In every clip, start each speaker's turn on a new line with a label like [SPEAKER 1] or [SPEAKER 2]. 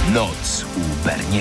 [SPEAKER 1] Noc u Berniego.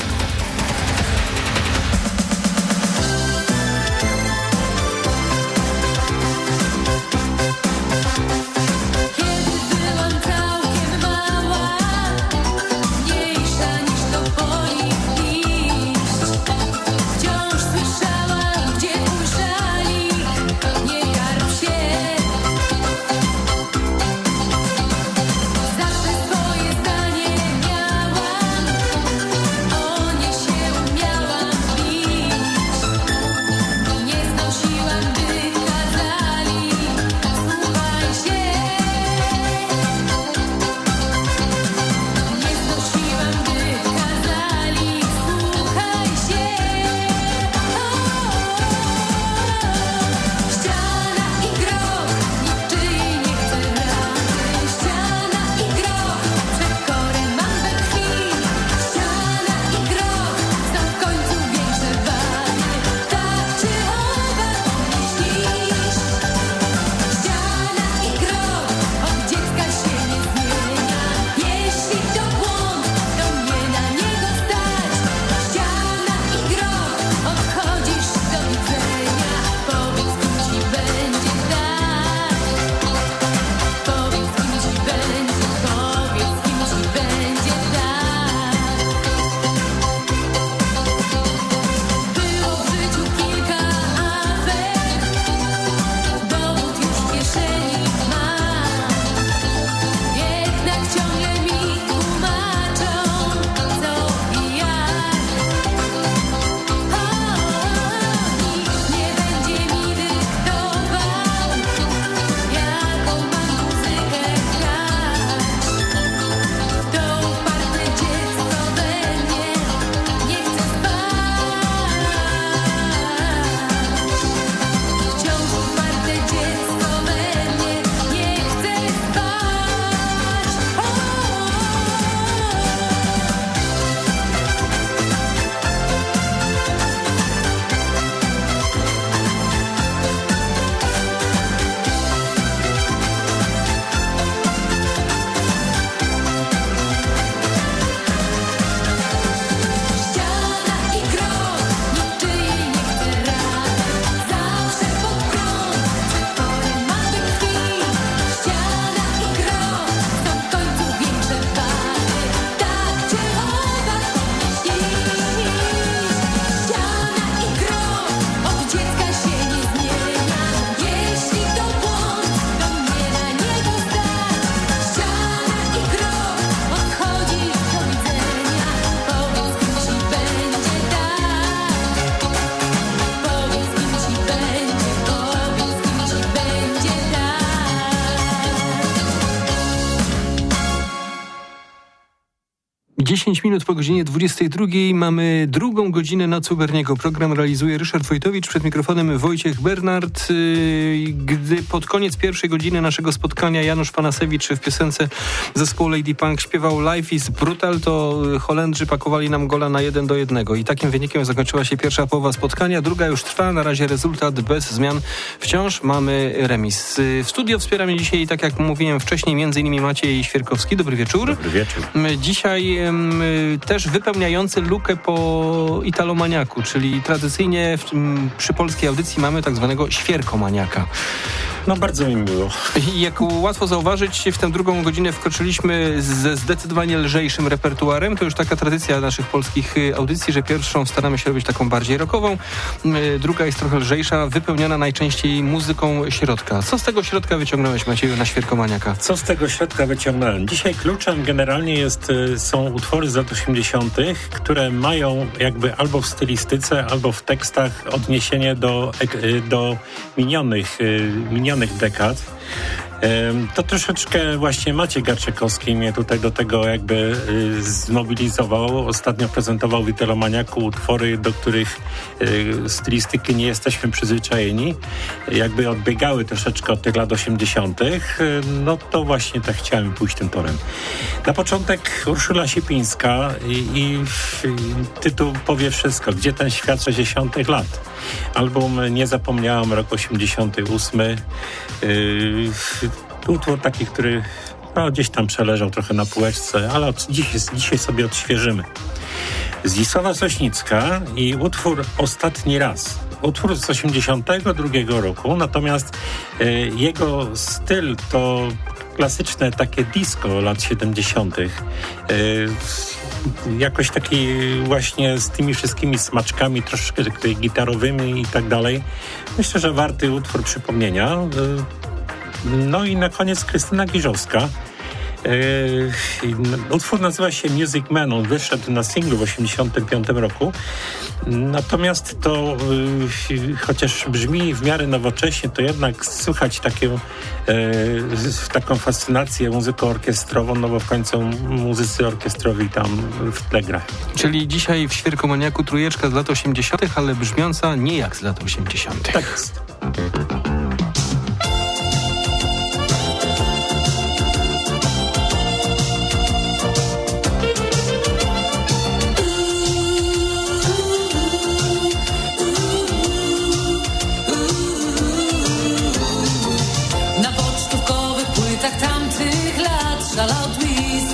[SPEAKER 2] Dziesięć minut po godzinie 22 mamy drugą godzinę Nocy u Berniego. Program realizuje Ryszard Wojtowicz, przed mikrofonem Wojciech Bernard. Gdy pod koniec pierwszej godziny naszego spotkania Janusz Panasewicz w piosence zespołu Lady Punk śpiewał Life is Brutal, to Holendrzy pakowali nam gola na 1-1 i takim wynikiem zakończyła się pierwsza połowa spotkania. Druga już trwa, na razie rezultat bez zmian. Wciąż mamy remis. W studio wspiera mnie dzisiaj, tak jak mówiłem wcześniej, m.in. Maciej Świerkowski. Dobry wieczór.
[SPEAKER 3] Dobry wieczór.
[SPEAKER 2] Dzisiaj też wypełniający lukę po Italomaniaku, czyli tradycyjnie przy polskiej audycji mamy tak zwanego świerkomaniaka.
[SPEAKER 3] No bardzo mi miło.
[SPEAKER 2] I jak łatwo zauważyć, w tę drugą godzinę wkroczyliśmy ze zdecydowanie lżejszym repertuarem. To już taka tradycja naszych polskich audycji, że pierwszą staramy się robić taką bardziej rockową, druga jest trochę lżejsza, wypełniona najczęściej muzyką środka. Co z tego środka wyciągnąłeś, Macieju, na świerkomaniaka?
[SPEAKER 3] Co z tego środka wyciągnąłem? Dzisiaj kluczem generalnie są utwory z lat 80., które mają jakby albo w stylistyce, albo w tekstach odniesienie do minionych dekad. To troszeczkę właśnie Maciej Garczykowski mnie tutaj do tego jakby zmobilizował. Ostatnio prezentował w Italomaniaku utwory, do których stylistyki nie jesteśmy przyzwyczajeni. Jakby odbiegały troszeczkę od tych lat 80. No to właśnie tak chciałem pójść tym torem. Na początek Urszula Sipińska i tytuł powie wszystko. Gdzie ten świat 60. lat? Album Nie zapomniałam, rok 88. Utwór taki, który No, gdzieś tam przeleżał trochę na półeczce, ale dzisiaj sobie odświeżymy. Zdzisława Sośnicka i utwór Ostatni raz. Utwór z 1982 roku, natomiast jego styl to klasyczne takie disco lat 70. Jakoś taki właśnie z tymi wszystkimi smaczkami troszkę gitarowymi i tak dalej. Myślę, że warty utwór przypomnienia. No i na koniec Krystyna Giżowska. Utwór nazywa się Music Man. On wyszedł na singlu w 1985 roku. Natomiast to chociaż brzmi w miarę nowocześnie, to jednak słychać taką fascynację muzyką orkiestrową, no bo w końcu muzycy orkiestrowi tam w tle grają.
[SPEAKER 2] Czyli dzisiaj w Świerkomaniaku trójeczka z lat 80., ale brzmiąca nie jak z lat 80.
[SPEAKER 3] Tak jest.
[SPEAKER 1] Szalał twist.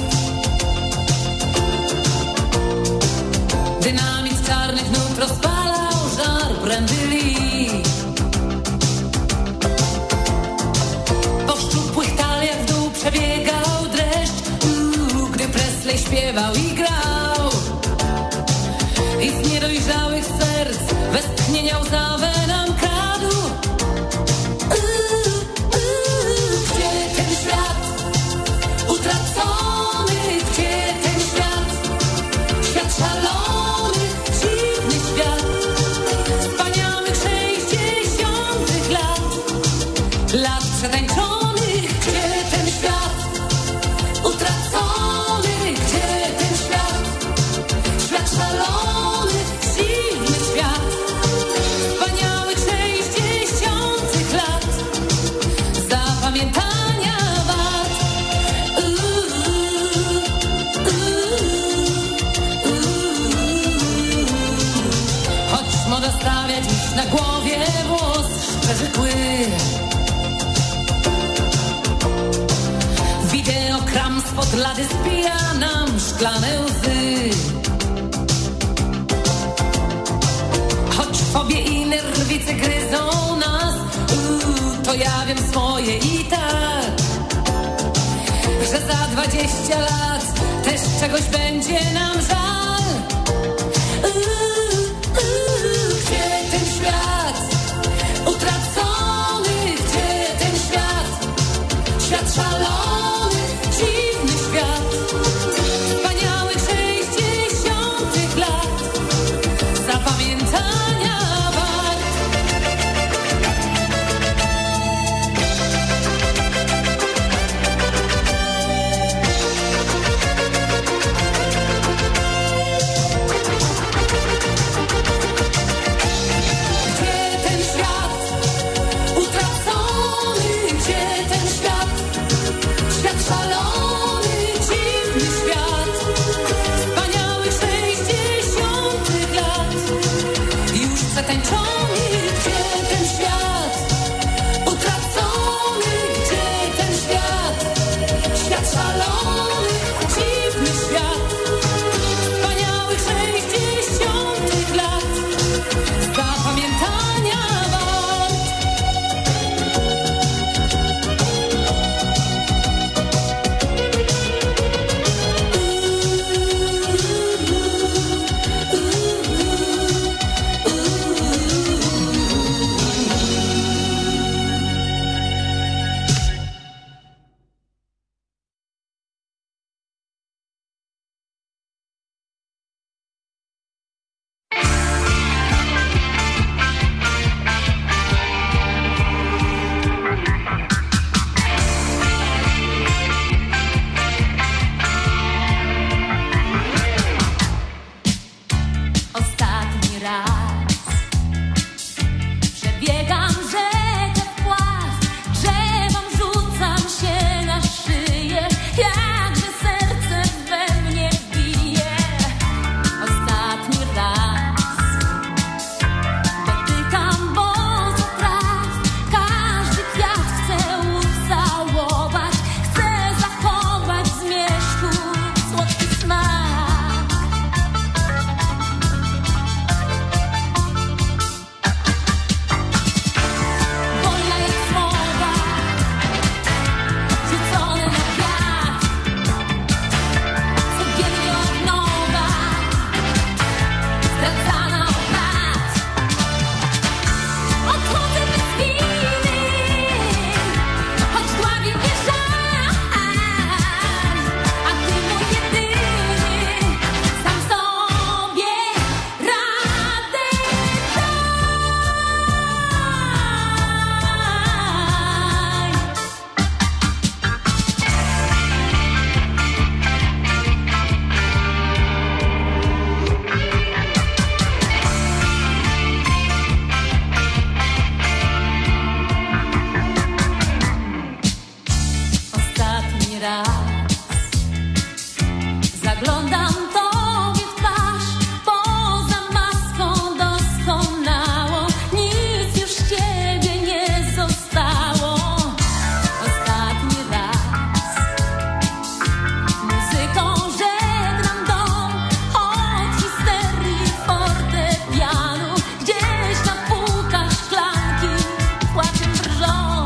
[SPEAKER 1] Dynamit czarnych nut rozpalał żar prędy lis. Po szczupłych taliach w dół przebiegał dreszcz, gdy Presley śpiewał i grał. I z niedojrzałych serc westchnienia łzawe nam kradł. Gdzie ten świat utracony, gdzie ten świat? Świat szalony, dziwny świat wspaniałych 60. lat przetańczonych. Gdzie ten świat utracony, gdzie ten świat? Świat szalony, dziwny świat wspaniałych 60. lat zapamiętania wart. Choć moda stawia dziś na głowie włos szczerzy kły, wideokram spod lady spija nam szklane łzy. Choć fobie i nerwice gryzą nas, to ja wiem swoje i tak, że za 20 lat też czegoś będzie nam żal. Gdzie ten świat utracony, gdzie ten świat? Świat szalony, dziwny świat wspaniałych 60. lat zapamiętania wart. Zaglądam tobie w twarz, poza maską doskonałą, nic już ciebie nie zostało. Ostatni raz muzyką żegnam dom, od histerii fortepianu, gdzieś na półkach szklanki płaczem drżą.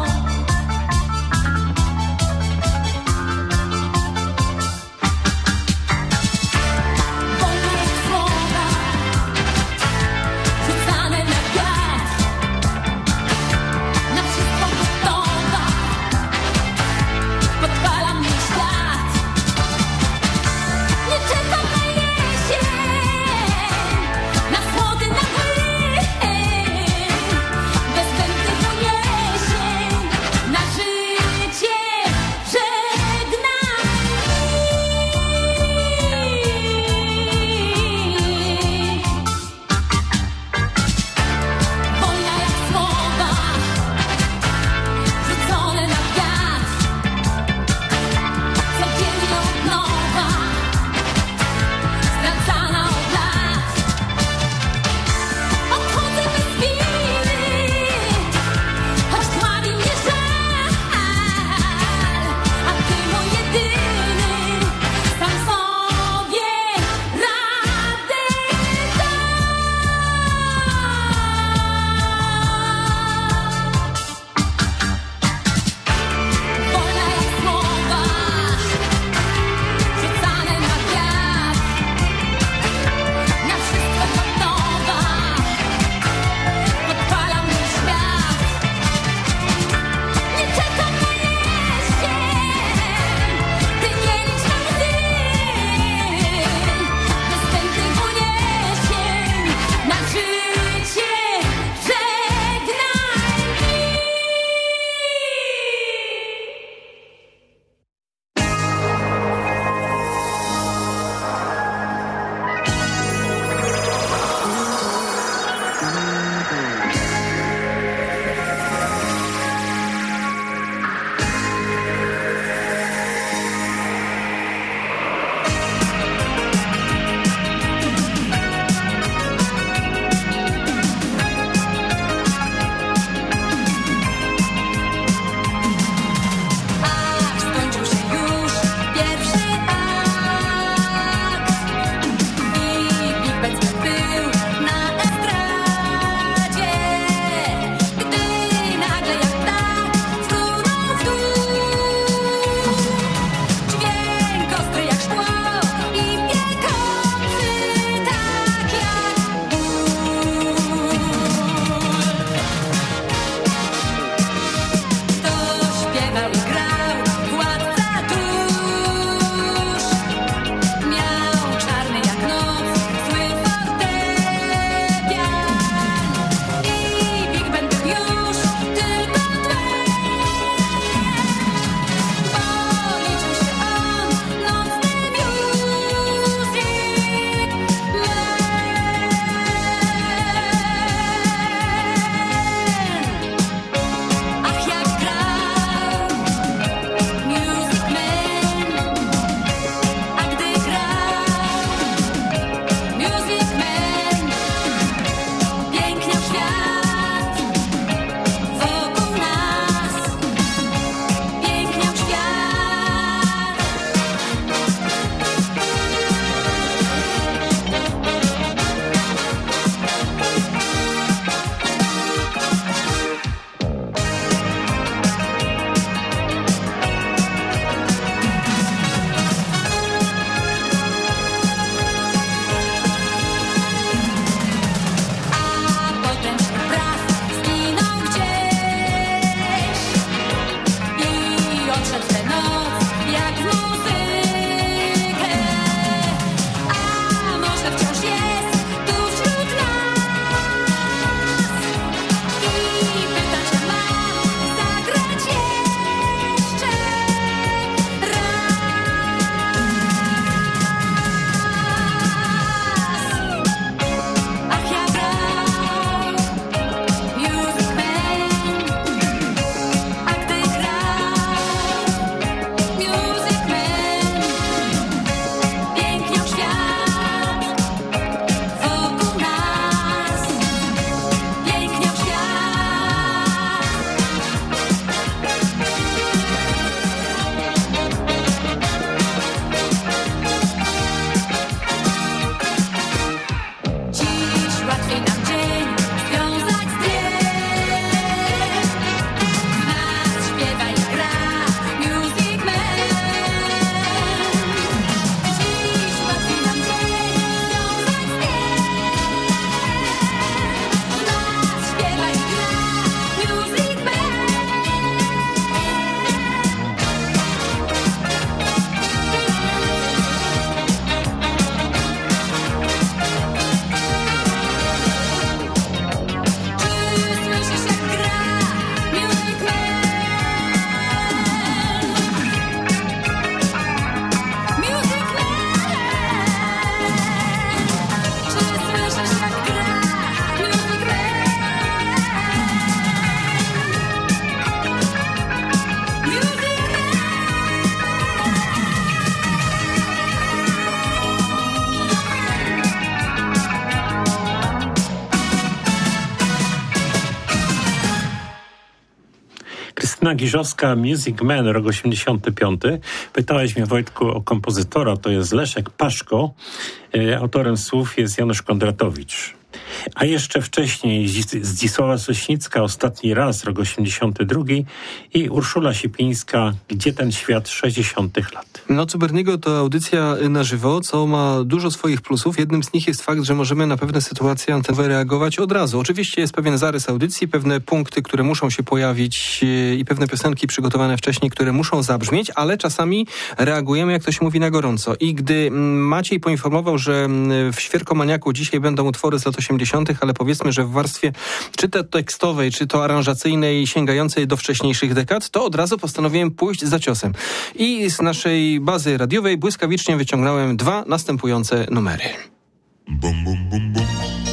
[SPEAKER 3] Krystyna Giżowska, Music Man, rok 85. Pytałeś mnie, Wojtku, o kompozytora, to jest Leszek Paszko. Autorem słów jest Janusz Kondratowicz. A jeszcze wcześniej Zdzisława Sośnicka, Ostatni raz, rok 82. I Urszula Sipińska, Gdzie ten świat, 60 lat.
[SPEAKER 2] Noc u Berniego to audycja na żywo, co ma dużo swoich plusów. Jednym z nich jest fakt, że możemy na pewne sytuacje antenowe reagować od razu. Oczywiście jest pewien zarys audycji, pewne punkty, które muszą się pojawić i pewne piosenki przygotowane wcześniej, które muszą zabrzmieć, ale czasami reagujemy, jak to się mówi, na gorąco. I gdy Maciej poinformował, że w Świerkomaniaku dzisiaj będą utwory z lat 80., ale powiedzmy, że w warstwie czy to tekstowej, czy to aranżacyjnej, sięgającej do wcześniejszych dekad, to od razu postanowiłem pójść za ciosem. I z naszej bazy radiowej błyskawicznie wyciągnąłem 2 następujące numery.
[SPEAKER 4] Bum, bum, bum, bum.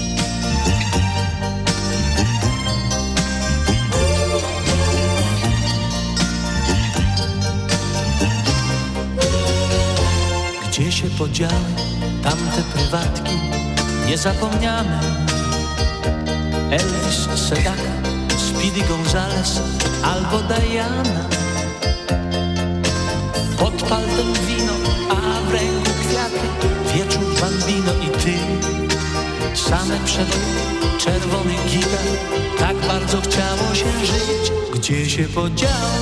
[SPEAKER 5] Gdzie się podziały tamte prywatki niezapomniane? Elvis, Sedaka, Speedy Gonzales albo Diana. Pod paltem wino, a w ręku kwiaty, wieczór bambino i ty. Same przeboje, czerwony gitar, tak bardzo chciało się żyć. Gdzie się podziały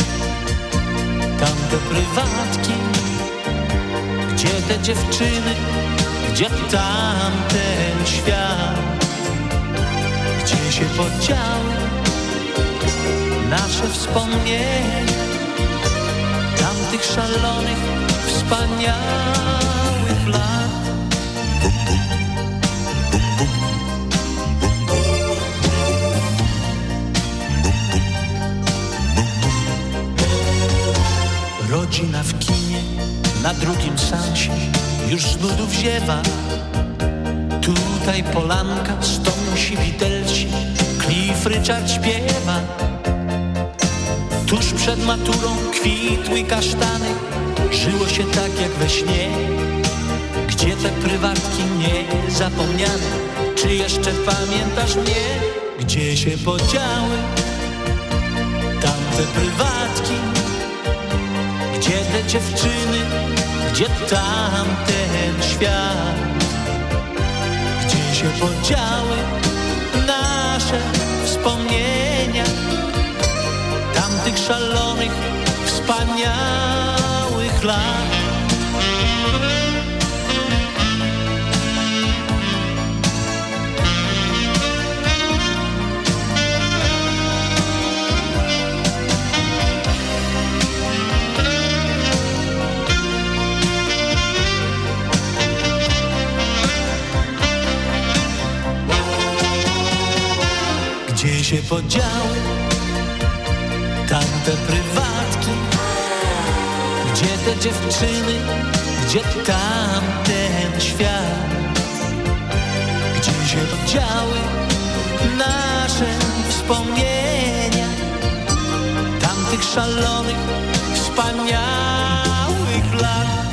[SPEAKER 5] tamte prywatki? Gdzie te dziewczyny, gdzie tamten świat? Gdzie się podziały nasze wspomnienia tamtych szalonych, wspaniałych lat? Rodzina w kinie, na drugim seansie już z nudów ziewa. Tutaj Polanka, Stonsi, Beatlesi, Cliff Richard śpiewa. Tuż przed maturą kwitły kasztany, żyło się tak jak we śnie. Gdzie te prywatki niezapomniane? Czy jeszcze pamiętasz mnie? Gdzie się podziały tamte prywatki? Gdzie te dziewczyny, gdzie tamten świat? Gdzie się podziały nasze wspomnienia tamtych szalonych, wspaniałych lat? Gdzie się podziały tamte prywatki? Gdzie te dziewczyny, gdzie tamten świat? Gdzie się podziały nasze wspomnienia tamtych szalonych, wspaniałych lat?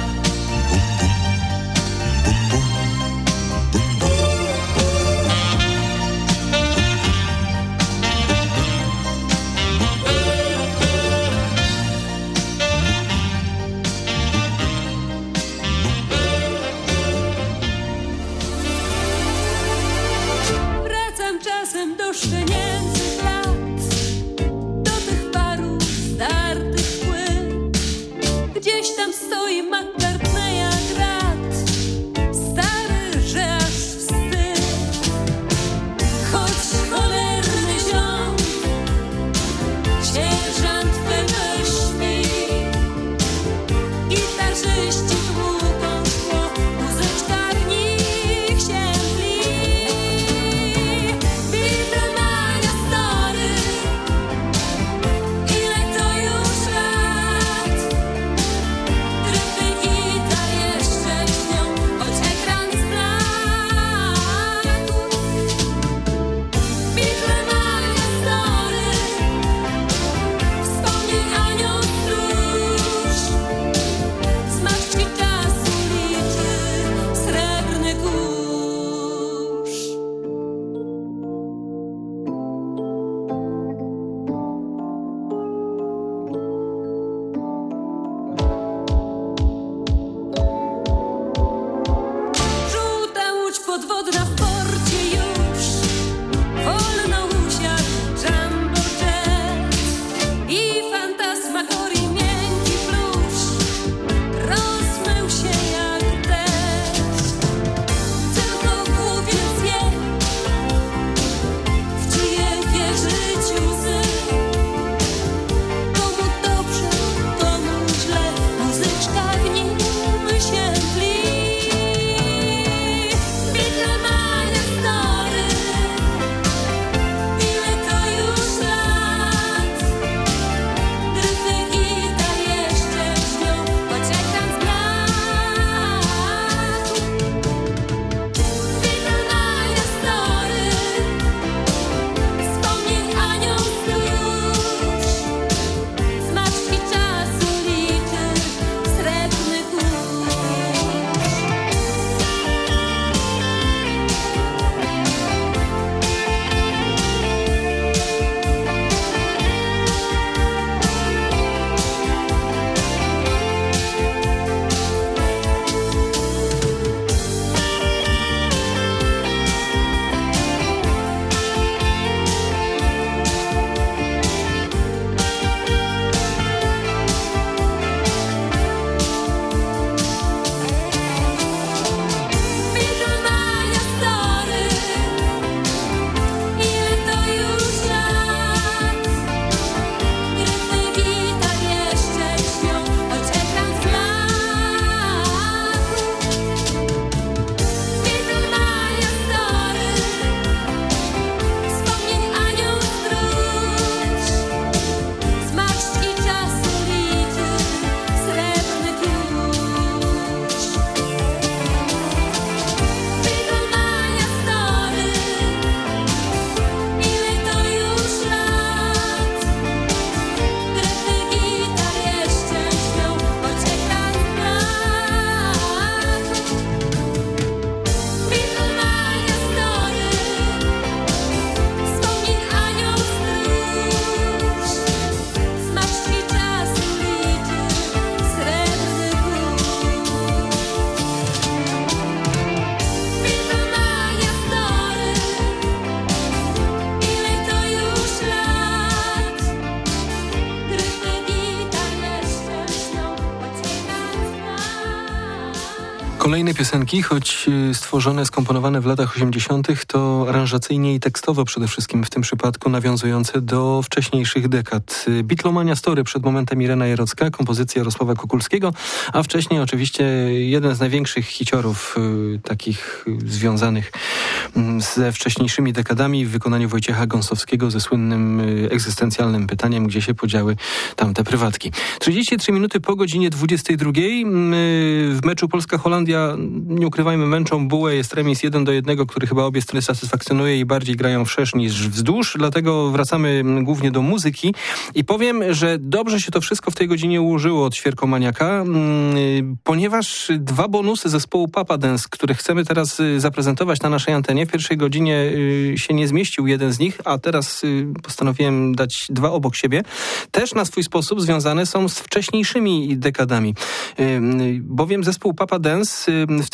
[SPEAKER 1] Do szczenięcych lat, do tych paru startych płyt. Gdzieś tam stoi McCartneya grat, stary, że aż wstyd. Choć cholerny ziom, sierżant pewnie śpi. Gitarzyści tłuką szkło, muzyczka w nich się tli. Ile to już lat, gryfy i
[SPEAKER 2] Kolejne piosenki, choć stworzone, skomponowane w latach 80., to aranżacyjnie i tekstowo przede wszystkim w tym przypadku nawiązujące do wcześniejszych dekad. Bitlomania Story, przed momentem Irena Jarocka, kompozycja Jarosława Kukulskiego, a wcześniej oczywiście jeden z największych hiciorów takich związanych ze wcześniejszymi dekadami w wykonaniu Wojciecha Gąsowskiego ze słynnym egzystencjalnym pytaniem, gdzie się podziały tamte prywatki. 33 minuty po godzinie 22. W meczu Polska-Holandia, nie ukrywajmy, męczą bułę, jest remis 1-1, który chyba obie strony satysfakcjonuje i bardziej grają wszerz niż wzdłuż, dlatego wracamy głównie do muzyki i powiem, że dobrze się to wszystko w tej godzinie ułożyło od Świerkomaniaka, ponieważ dwa bonusy zespołu Papa Dance, które chcemy teraz zaprezentować na naszej antenie, w pierwszej godzinie się nie zmieścił jeden z nich, a teraz postanowiłem dać dwa obok siebie, też na swój sposób związane są z wcześniejszymi dekadami, bowiem zespół Papa Dance w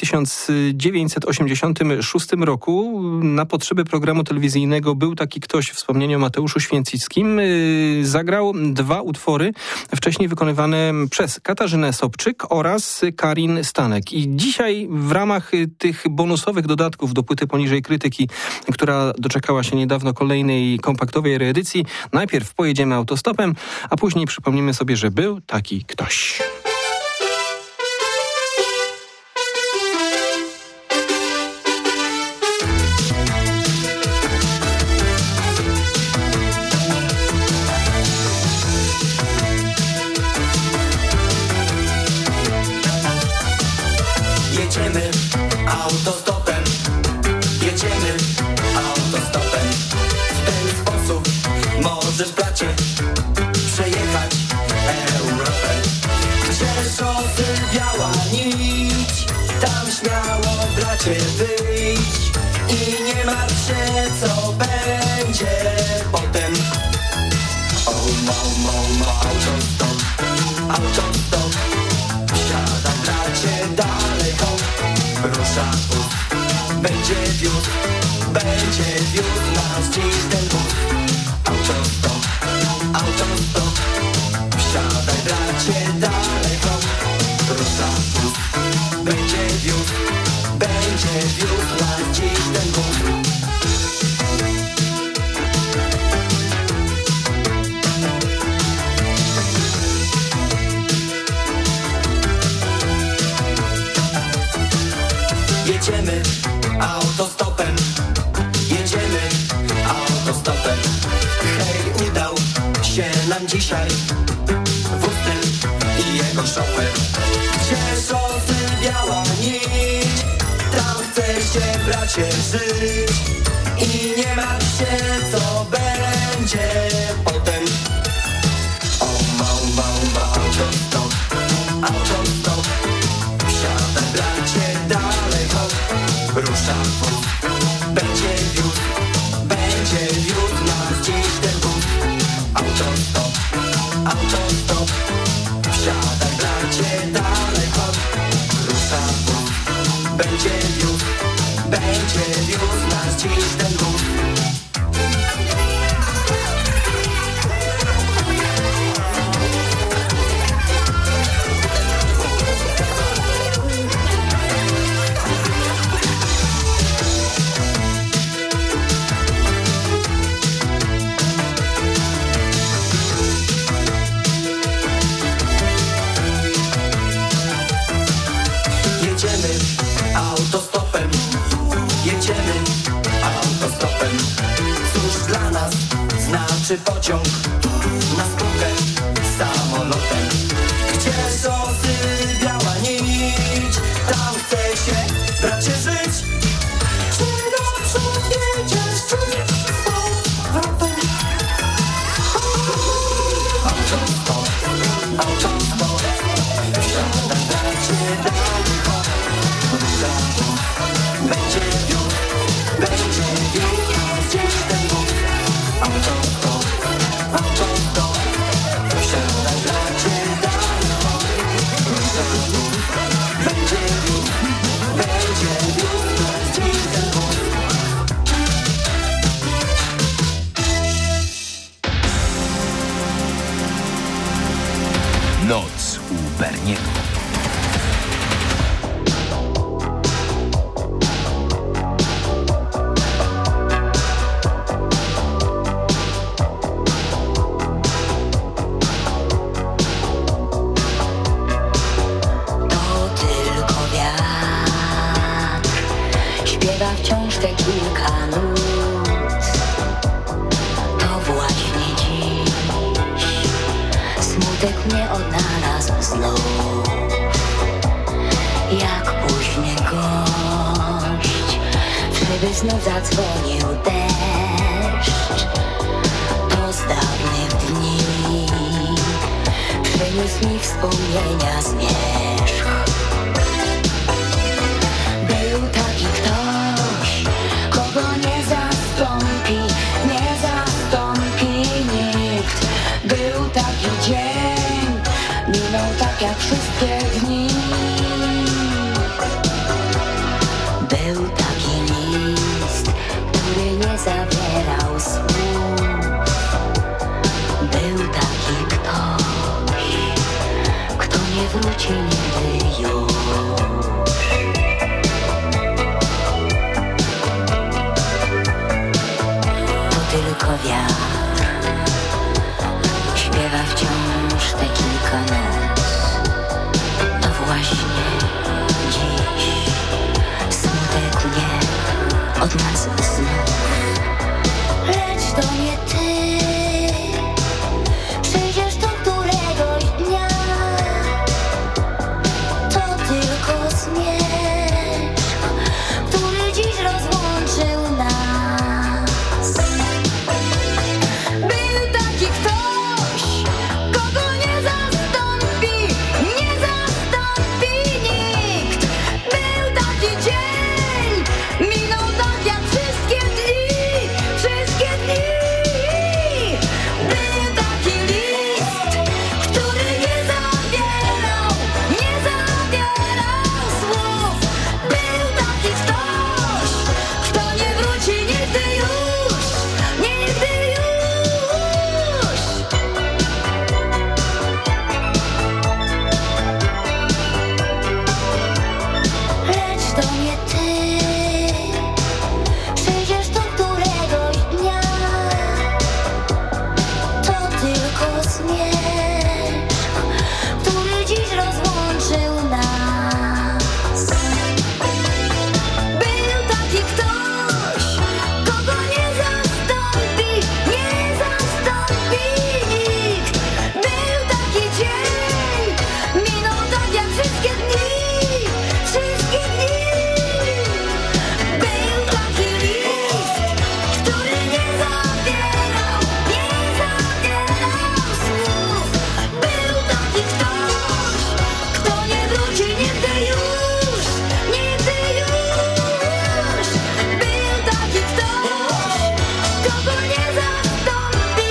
[SPEAKER 2] 1986 roku na potrzeby programu telewizyjnego Był taki ktoś, wspomnienie o Mateuszu Święcickim, zagrał dwa utwory wcześniej wykonywane przez Katarzynę Sobczyk oraz Karin Stanek. I dzisiaj w ramach tych bonusowych dodatków do płyty Poniżej krytyki, która doczekała się niedawno kolejnej kompaktowej reedycji, najpierw pojedziemy autostopem, a później przypomnimy sobie, że był taki ktoś.
[SPEAKER 6] Jedziemy autostopem, jedziemy autostopem. W ten sposób możesz, bracie, przejechać Europę. Gdzie szosy biała nić, tam śmiało, bracie, wyjdź i nie martw się, co będzie potem. Autostop, autostop. Wsiadam, bracie, dalej hop, rusza bus, będzie wiózł nas dziś ten bus. Autostop, autostop. Wsiadaj, bracie, dalej hop, rusza bus, będzie wiózł nas dziś ten bus. Jedziemy autostopem, jedziemy autostopem. Hej, udał się nam dzisiaj Wustel i jego szofer. Gdzie szosy biała nić, tam chce się, bracie, żyć i nie martw się, co będzie potem. Autostop, autostop. Wsiadaj, bracie, dalej hop, rusza bus, będzie wiózł nas dziś ten bus. Autostop, autostop. Wsiadaj, bracie, dalej hop, rusza bus, będzie wiózł nas dziś ten bus. Autostopem, jedziemy autostopem. Cóż dla nas znaczy pociąg na spółkę samolotem? Gdzie szosy biała nić, tam chce się, bracie, żyć. Czy naprzód jedziesz, czy z powrotem? Autostop, autostop. Wsiadaj, bracie, dalej hop, rusza bus, będzie wiózł nas dziś ten bus. Autostop, autostop. Wsiadaj, bracie, dalej hop, rusza bus, będzie wiózł
[SPEAKER 7] znów. Jak późny gość, żeby znów zadzwonił deszcz. To z dawnych dni przyniósł mi wspomnienia zmierzch. Był taki ktoś, kogo nie zastąpi nikt. Był taki dzień, minął tak jak wszystkie dni. Był taki list, który nie zawierał słów. Był taki ktoś, kto nie wróci nigdy już. To tylko wiatr śpiewa wciąż te kilka noc. To właśnie dziś smutek dnie od nas znów. Lecz to nie ty przyjdziesz tu któregoś dnia. To tylko zmierzch, który dziś rozłączył nas. Był taki ktoś, kogo nie zastąpi nikt. Był taki dzień, minął tak jak wszystkie dni. Był taki list, który nie zawierał słów. Był taki ktoś, kto nie wróci nigdy już. Lecz to nie ty przyjdziesz tu któregoś dnia. To tylko zmierzch, który dziś rozłączył nas. Był taki ktoś, kogo nie zastąpi nikt. Był taki dzień, minął tak jak wszystkie dni. Był taki list, który nie zawierał słów. Był taki ktoś, kto nie wróci nigdy już. Był taki ktoś, kogo nie zastąpi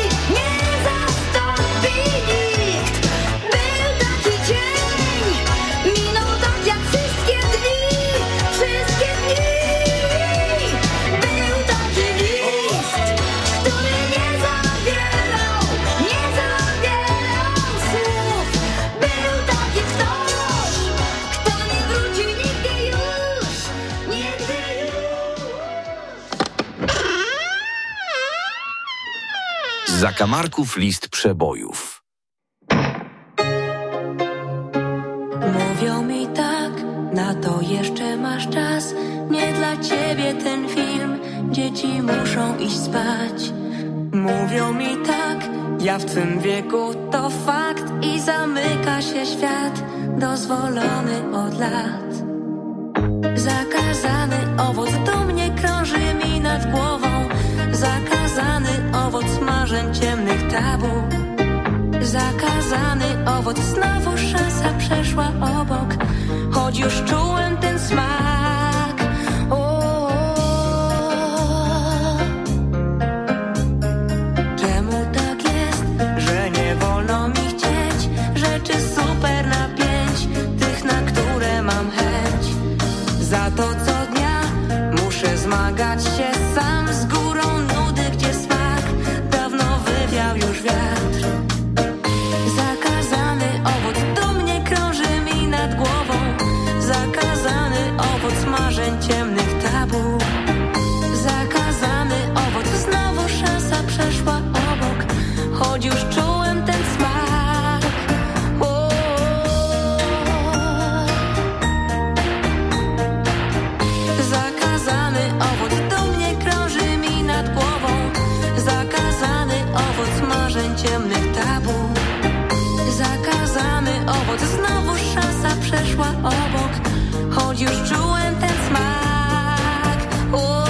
[SPEAKER 7] nikt. Był taki dzień, minął tak jak wszystkie dni. Był taki list, który nie zawierał słów. Był taki ktoś, kto nie wróci nigdy już.
[SPEAKER 8] Z zakamarków list przebojów.
[SPEAKER 9] Mówią mi tak, na to jeszcze masz czas. Nie dla ciebie ten film, dzieci muszą iść spać. Mówią mi tak, ja w tym wieku to fakt. I zamyka się świat, dozwolony od lat. Zakazany owoc do mnie krąży mi nad głową. Zakazany owoc marzeń ciemnych tabu. Zakazany owoc, znowu szansa przeszła obok. Choć już czułem ten smak. Czemu tak jest, że nie wolno mi chcieć rzeczy super na 5, tych, na które mam chęć? Za to co dnia muszę zmagać się sam z górą nudy, gdzie smak dawno wywiał już wiatr. Zakazany owoc do mnie krąży mi nad głową. Zakazany owoc marzeń ciemnych tabu. Zakazany owoc, znowu szansa przeszła obok. Choć już czułem ten smak. Zakazany owoc do mnie obok, choć już czułem ten smak. O.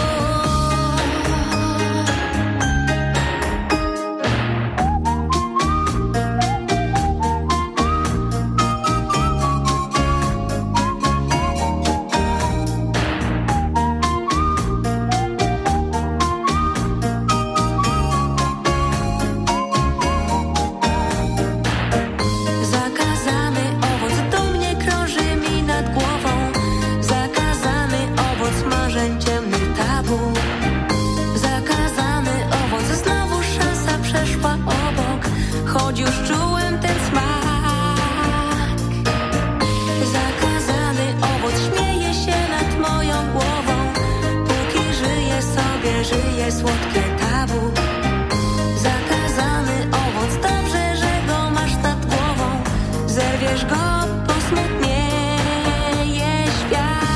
[SPEAKER 9] Słodkie tabu. Zakazany owoc, dobrze, że go masz nad głową. Zerwiesz go, posmutnieje świat.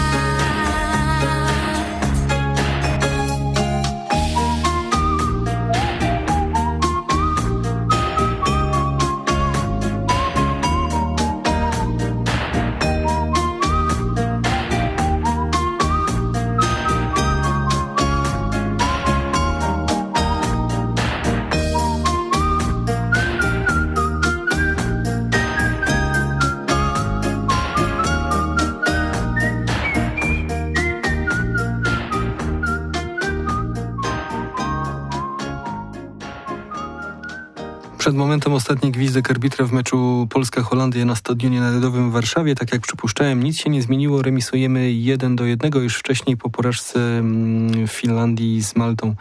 [SPEAKER 2] Przed momentem ostatni gwizdek arbitra w meczu Polska-Holandia na Stadionie Narodowym w Warszawie. Tak jak przypuszczałem, nic się nie zmieniło. Remisujemy 1-1. Już wcześniej po porażce w Finlandii z Maltą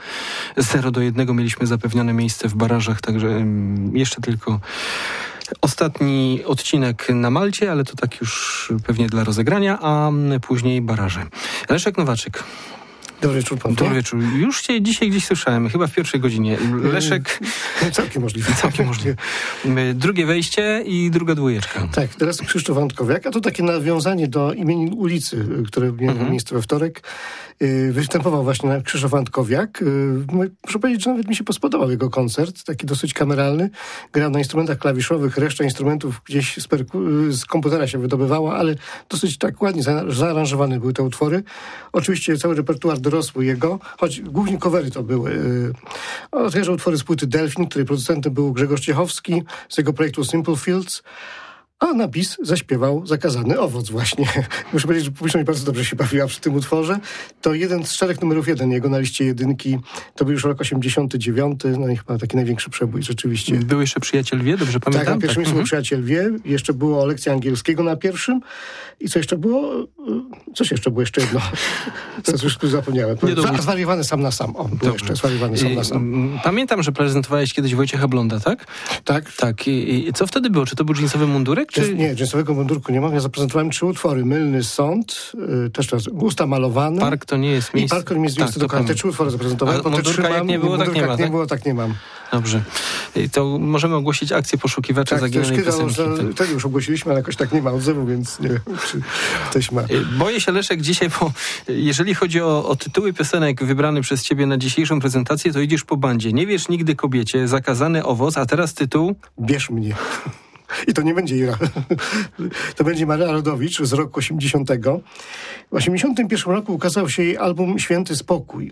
[SPEAKER 2] 0-1 mieliśmy zapewnione miejsce w barażach, także jeszcze tylko ostatni odcinek na Malcie, ale to tak już pewnie dla rozegrania, a później baraże. Leszek Nowaczyk.
[SPEAKER 10] Dobry wieczór, pan.
[SPEAKER 2] Dobry wieczór. Już cię dzisiaj gdzieś słyszałem, chyba w pierwszej godzinie. Leszek...
[SPEAKER 10] Całkiem możliwe.
[SPEAKER 2] Całkiem możliwe. Drugie wejście i druga dwójeczka.
[SPEAKER 10] Tak, teraz Krzysztof Antkowiak, a to takie nawiązanie do imienin ulicy, które miało miejsce we wtorek. Występował właśnie Krzysztof Antkowiak. Muszę powiedzieć, że nawet mi się spodobał jego koncert, taki dosyć kameralny. Grał na instrumentach klawiszowych, reszta instrumentów gdzieś z komputera się wydobywała, ale dosyć tak ładnie zaaranżowane były te utwory. Oczywiście cały repertuar dorosły jego, choć głównie covery to były. Odtworzył utwory z płyty Delfin, której producentem był Grzegorz Ciechowski, z jego projektu Simple Fields, a na bis zaśpiewał Zakazany owoc właśnie. Muszę powiedzieć, że publiczność bardzo dobrze się bawiła przy tym utworze. To jeden z 4 numerów 1 jego na liście jedynki. To był już rok 89, no i chyba taki największy przebój rzeczywiście.
[SPEAKER 2] Był jeszcze Przyjaciel wie, dobrze pamiętam?
[SPEAKER 10] Tak, na pierwszym miejscu był Przyjaciel wie. Jeszcze było lekcja angielskiego na pierwszym. I co jeszcze było? Coś jeszcze było, jeszcze jedno. Teraz już zapomniałem. Zwariowany sam na sam. O, był jeszcze Zwariowany sam na sam.
[SPEAKER 2] Pamiętam, że prezentowałeś kiedyś Wojciecha Blonda, tak?
[SPEAKER 10] Tak.
[SPEAKER 2] Tak. I co wtedy było? Czy to był dżinsowy mundurek? Czy...
[SPEAKER 10] Nie, dżinsowego mundurku nie mam. Ja zaprezentowałem 3 utwory. Mylny sąd, też raz Usta malowane.
[SPEAKER 2] Park to nie jest miejsce.
[SPEAKER 10] I Park to nie jest miejsce do Te 3 utwory zaprezentowałem.
[SPEAKER 2] A mundurka jak nie było, tak nie ma, tak?
[SPEAKER 10] Nie było, tak nie mam.
[SPEAKER 2] Dobrze. To możemy ogłosić akcję poszukiwacza zaginionej piosenki.
[SPEAKER 10] Wtedy już ogłosiliśmy, ale jakoś tak nie ma odzewu, więc nie wiem, czy ktoś ma.
[SPEAKER 2] Boję się, Leszek, dzisiaj, bo jeżeli chodzi o tytuły piosenek wybrane przez ciebie na dzisiejszą prezentację, to idziesz po bandzie. Nie wiesz nigdy kobiecie, Zakazany owoc, a teraz tytuł?
[SPEAKER 10] Bierz mnie. I to nie będzie Ira. To będzie Maria Rodowicz z roku 80. W 81 roku ukazał się jej album Święty Spokój.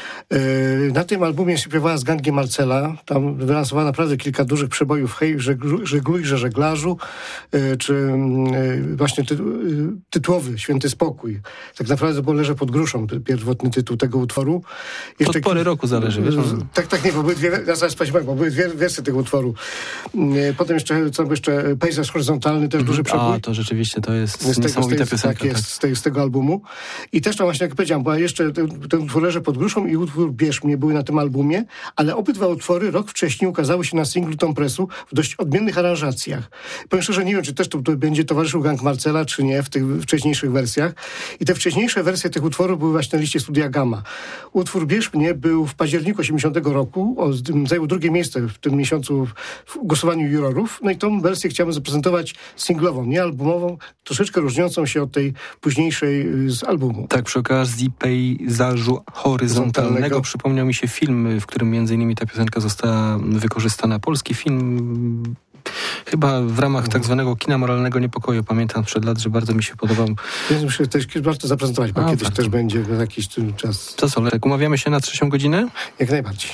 [SPEAKER 10] Na tym albumie śpiewała z gangiem Marcela. Tam wylansowała naprawdę kilka dużych przebojów. Hej, żeglujże żeglarzu, czy właśnie tytułowy Święty Spokój. Tak naprawdę było Leżę pod gruszą, pierwotny tytuł tego utworu.
[SPEAKER 2] Jeszcze od pory roku zależy, wiesz?
[SPEAKER 10] Tak, nie, bo były dwie wersje tego utworu. Potem jeszcze Pejzaż horyzontalny, też duży przebój.
[SPEAKER 2] A, to rzeczywiście, to jest niesamowita piosenka.
[SPEAKER 10] Tak, jest z tego albumu. I też tam właśnie, jak powiedziałem, była jeszcze ten utwór Leżę pod gruszą i utwór Bierz mnie były na tym albumie, ale obydwa utwory rok wcześniej ukazały się na singlu Tom Pressu w dość odmiennych aranżacjach. Powiem szczerze, nie wiem, czy też to będzie towarzyszył gang Marcela, czy nie, w tych wcześniejszych wersjach. I te wcześniejsze wersje tych utworów były właśnie na liście Studia Gamma. Utwór Bierz mnie był w październiku 80 roku, zajął drugie miejsce w tym miesiącu w głosowaniu jurorów. No i tą wersję chciałem zaprezentować singlową, nie albumową, troszeczkę różniącą się od tej późniejszej z albumu.
[SPEAKER 2] Tak, przy okazji Pejzażu horyzontalnego przypomniał mi się film, w którym między innymi ta piosenka została wykorzystana. Polski film chyba w ramach tak zwanego kina moralnego niepokoju. Pamiętam sprzed lat, że bardzo mi się podobał.
[SPEAKER 10] Muszę też warto zaprezentować, bo kiedyś też będzie na jakiś czas.
[SPEAKER 2] To co, Leszek, umawiamy się na 3. godzinę?
[SPEAKER 10] Jak najbardziej.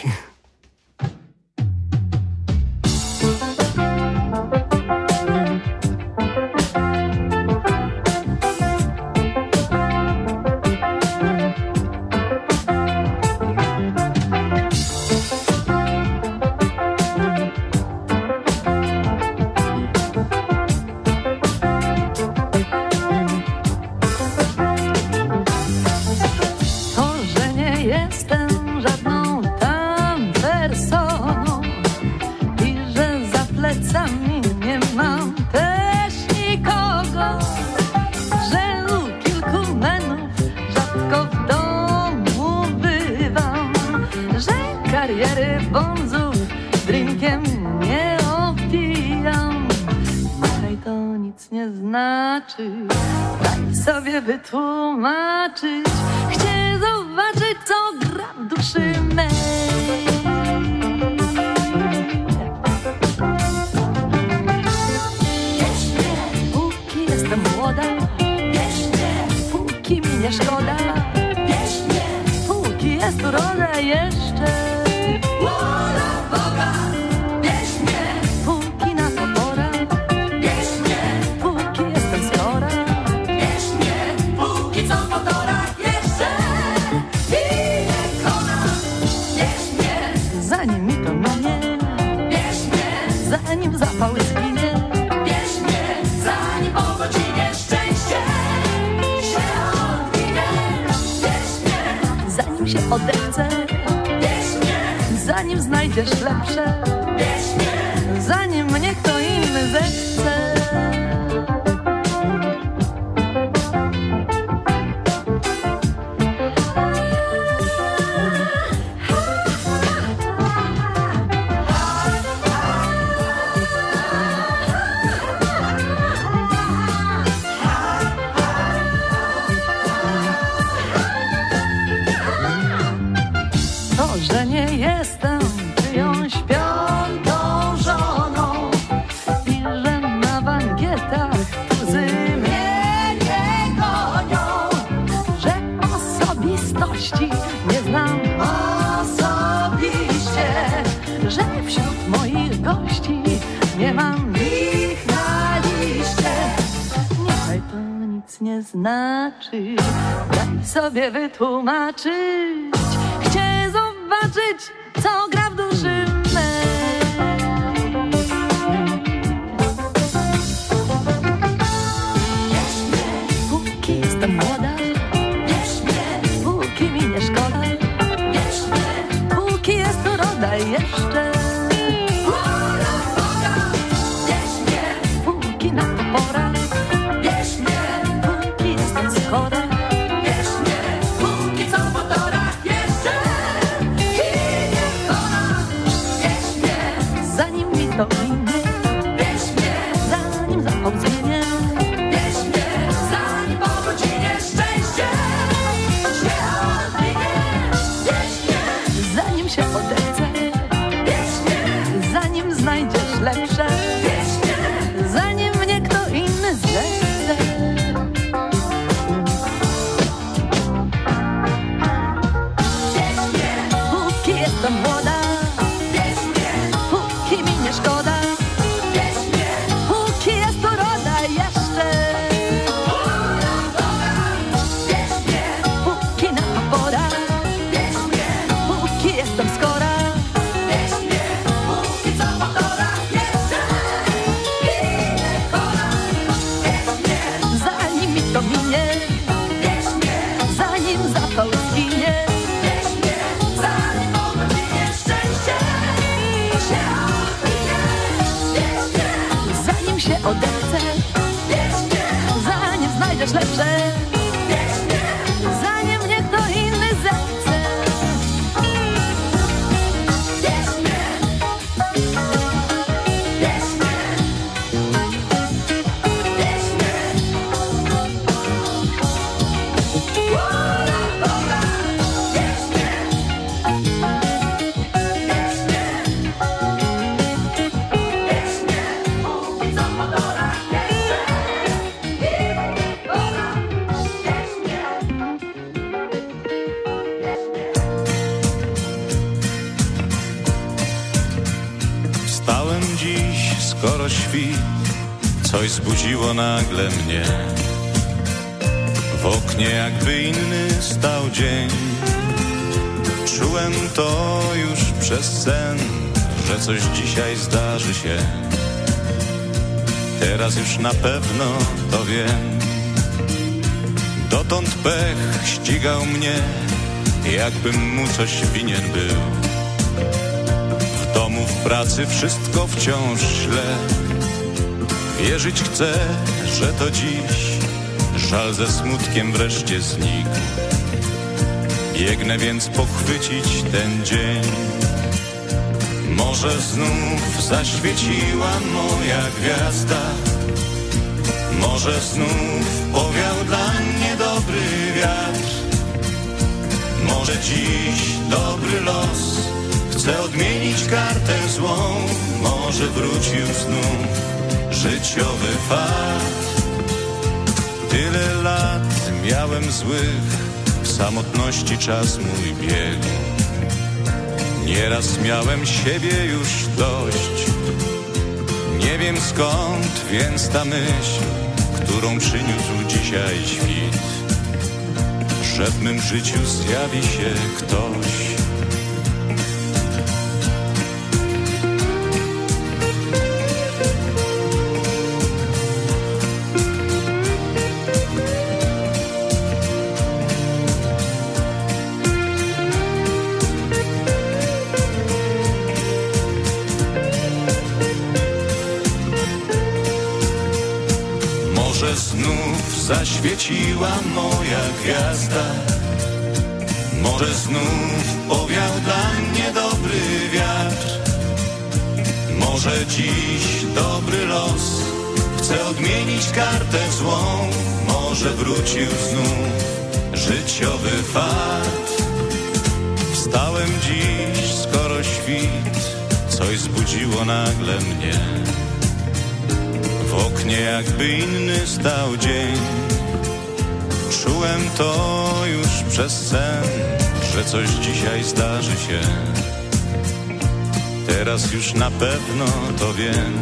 [SPEAKER 11] Daj sobie wytłumaczyć. Chcę zobaczyć, co gra w duszy mej. Wiesz mnie, póki jestem młoda. Wiesz mnie, póki mi nie szkoda. Wiesz mnie, póki jest uroda jeszcze. Wola Boga. Wiesz mnie, póki na to pora. Wiesz mnie, póki jestem skora. Wiesz mnie, póki co po torach jeszcze. I nie kona. Wiesz mnie, zanim mi to minie. Wiesz mnie, zanim zapał zginie. Wiesz mnie, zanim po godzinie szczęście się odminie. Wiesz mnie, zanim się odechce. Wiesz mnie, zanim znajdziesz lepsze. Wiesz mnie, zanim mnie kto inny zechce. To, że nie jestem czyjąś piątą żoną i że na bankietach łzy mnie nie gonią, że osobistości nie znam osobiście, że wśród moich gości nie mam ich na liście. Niechaj to nic nie znaczy, daj sobie wytłumaczyć. Chcę zobaczyć, co gra w duszy mej. Wiesz mnie, póki jestem młoda. Wiesz mnie, póki mi nie szkoda. Wiesz mnie, póki jest uroda jeszcze. Wola Boga. Wiesz mnie, póki na to pora. Wiesz mnie, póki jestem skora. Wiesz mnie, póki co po torach jeszcze. I nie kona. Wiesz mnie, zanim mi to minie. Wiesz mnie, zanim zapał zmienię. Wiesz mnie, zanim po godzinie szczęście się odminie. Wiesz mnie, zanim się odechce. Wiesz mnie, zanim znajdziesz lepsze. Wiesz mnie, zanim mnie kto inny zechce. Wiesz mnie, póki jestem młoda. Wiesz mnie, póki mi nie szkoda. Wiesz mnie, póki jest uroda jeszcze. Wola Boga. Wiesz mnie, póki na to pora. Wiesz mnie, póki jestem skora. Wiesz mnie, póki co po torach jeszcze. I nie kona. Wiesz mnie, zanim mi to minie. Wiesz mnie, zanim zapał zginie. Wiesz mnie, zanim po godzinie szczęście się odminie. Wiesz mnie, zanim się odechce. Wiesz mnie, zanim znajdziesz lepsze. Wiesz mnie, zanim mnie kto inny zechce. Wiesz mnie, wiesz mnie, wiesz mnie. Wola Boga. Wiesz mnie, wiesz mnie, wiesz mnie, póki
[SPEAKER 12] skoro świt, coś zbudziło nagle mnie. W oknie jakby inny stał dzień. Czułem to już przez sen, że coś dzisiaj zdarzy się. Teraz już na pewno to wiem. Dotąd pech ścigał mnie, jakbym mu coś winien był. W domu, w pracy wszystko wciąż źle. Wierzyć chcę, że to dziś żal ze smutkiem wreszcie znikł. Biegnę więc pochwycić ten dzień. Może znów zaświeciła moja gwiazda. Może znów powiał dla mnie dobry wiatr. Może dziś dobry los chce odmienić kartę złą. Może wrócił znów życiowy fakt. Tyle lat miałem złych, w samotności czas mój biegł. Nieraz miałem siebie już dość. Nie wiem skąd więc ta myśl, którą przyniósł dzisiaj świt, że w mym życiu zjawi się ktoś. Może znów zaświeciła moja gwiazda. Może znów powiał dla mnie dobry wiatr. Może dziś dobry los chce odmienić kartę złą. Może wrócił znów życiowy fakt. Wstałem dziś, skoro świt, coś zbudziło nagle mnie. W oknie jakby inny stał dzień. Czułem to już przez sen, że coś dzisiaj zdarzy się. Teraz już na pewno to wiem.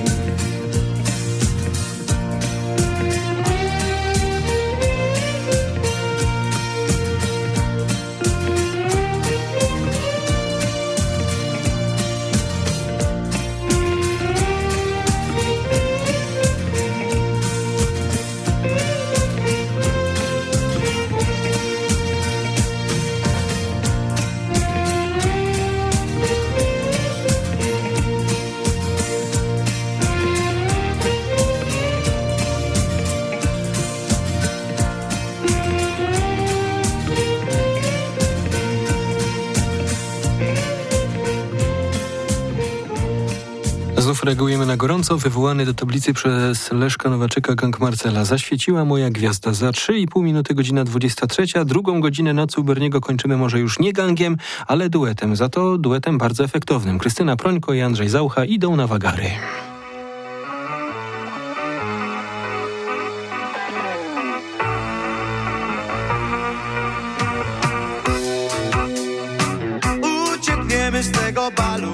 [SPEAKER 2] Znów reagujemy na gorąco. Wywołany do tablicy przez Leszka Nowaczyka gang Marcela. Zaświeciła moja gwiazda. Za 3,5 minuty godzina 23. Drugą godzinę Nocy u Berniego kończymy może już nie gangiem, ale duetem. Za to duetem bardzo efektownym. Krystyna Prońko i Andrzej Zaucha idą na wagary.
[SPEAKER 13] Uciekniemy z tego balu.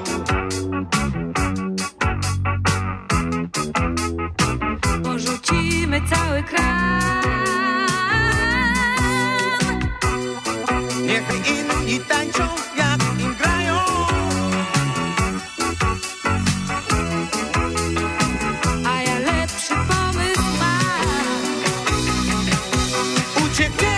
[SPEAKER 7] Porzucimy cały kran.
[SPEAKER 13] Niech inni tańczą, jak im grają.
[SPEAKER 7] A ja lepszy pomysł mam.
[SPEAKER 13] Uciekniemy